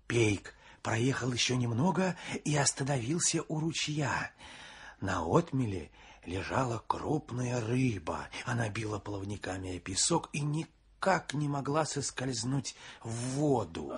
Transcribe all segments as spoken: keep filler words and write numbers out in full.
Пейк проехал еще немного и остановился у ручья. На отмеле лежала крупная рыба. Она била плавниками о песок и никак не могла соскользнуть в воду.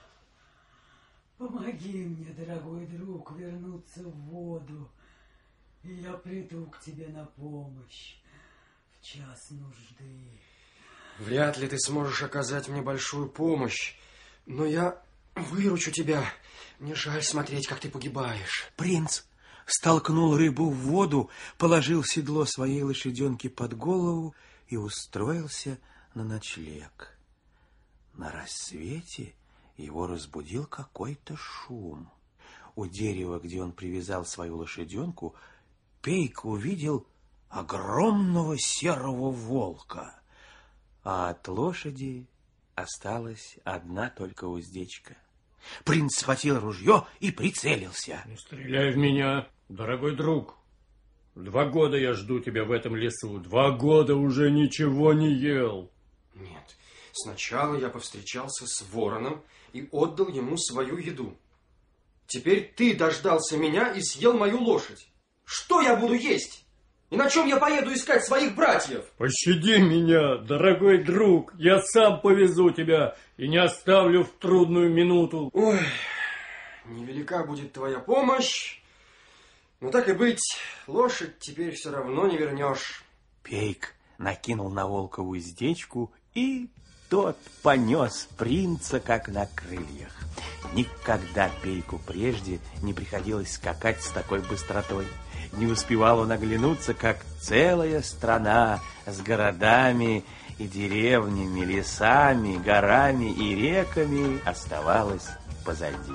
Помоги мне, дорогой друг, вернуться в воду, и я приду к тебе на помощь в час нужды. Вряд ли ты сможешь оказать мне большую помощь, но я выручу тебя. Мне жаль смотреть, как ты погибаешь. Принц столкнул рыбу в воду, положил седло своей лошаденки под голову и устроился на ночлег. На рассвете его разбудил какой-то шум. У дерева, где он привязал свою лошаденку, Пейк увидел огромного серого волка, а от лошади осталась одна только уздечка. Принц схватил ружье и прицелился. Не стреляй в меня, дорогой друг. Два года я жду тебя в этом лесу. Два года уже ничего не ел. Нет, сначала я повстречался с вороном и отдал ему свою еду. Теперь ты дождался меня и съел мою лошадь. Что я буду есть? И на чем я поеду искать своих братьев? Пощади меня, дорогой друг. Я сам повезу тебя и не оставлю в трудную минуту. Ой, невелика будет твоя помощь. Но так и быть, лошадь теперь все равно не вернешь. Пейк накинул на волка уздечку, и тот понес принца, как на крыльях. Никогда Пейку прежде не приходилось скакать с такой быстротой. Не успевал он оглянуться, как целая страна с городами и деревнями, лесами, горами и реками оставалась позади.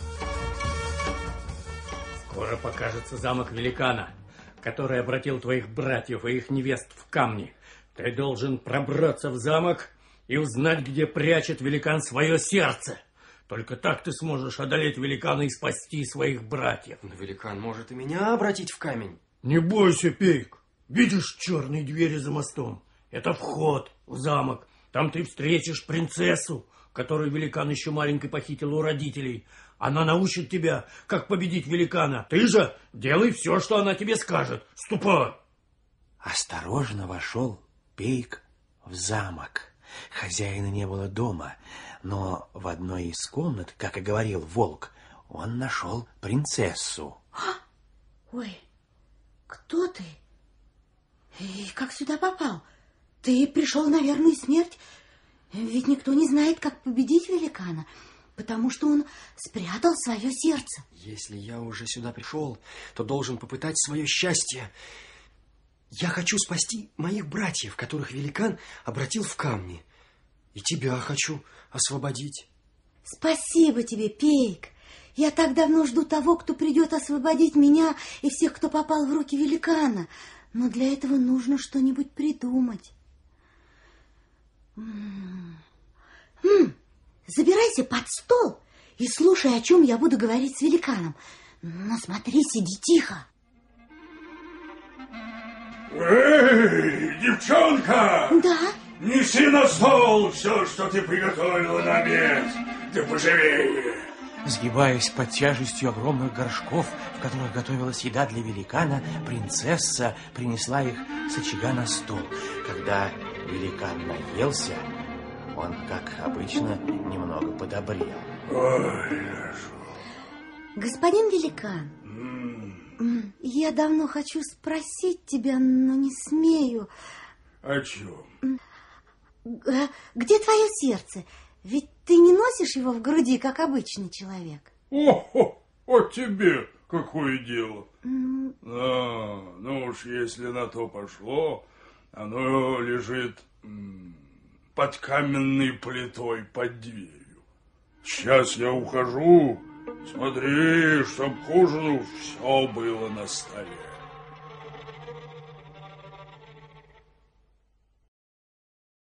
Скоро покажется замок великана, который обратил твоих братьев и их невест в камни. Ты должен пробраться в замок и узнать, где прячет великан свое сердце. Только так ты сможешь одолеть великана и спасти своих братьев. Но великан может и меня обратить в камень. Не бойся, Пейк. Видишь черные двери за мостом? Это вход в замок. Там ты встретишь принцессу, которую великан еще маленькой похитил у родителей. Она научит тебя, как победить великана. Ты же делай все, что она тебе скажет. Ступай. Осторожно вошел Пейк в замок. Хозяина не было дома, но в одной из комнат, как и говорил волк, он нашел принцессу. Ой, кто ты? И как сюда попал? Ты пришел на верную смерть? Ведь никто не знает, как победить великана, потому что он спрятал свое сердце. Если я уже сюда пришел, то должен попытать свое счастье. Я хочу спасти моих братьев, которых великан обратил в камни. И тебя хочу освободить. Спасибо тебе, Пейк. Я так давно жду того, кто придет освободить меня и всех, кто попал в руки великана. Но для этого нужно что-нибудь придумать. М-м-м. Забирайся под стол и слушай, о чем я буду говорить с великаном. Но смотри, сиди тихо. Эй, девчонка! Да? Неси на стол все, что ты приготовила на обед. Да поживее. Сгибаясь под тяжестью огромных горшков, в которых готовилась еда для великана, принцесса принесла их с очага на стол. Когда великан наелся, он, как обычно, немного подобрел. Ой, хорошо. Господин великан, М-м. я давно хочу спросить тебя, но не смею. О чем? Где твое сердце? Ведь ты не носишь его в груди, как обычный человек. О, о тебе какое дело? Mm. А, ну уж если на то пошло, оно лежит м, под каменной плитой под дверью. Сейчас я ухожу. Смотри, чтоб к ужину все было на столе.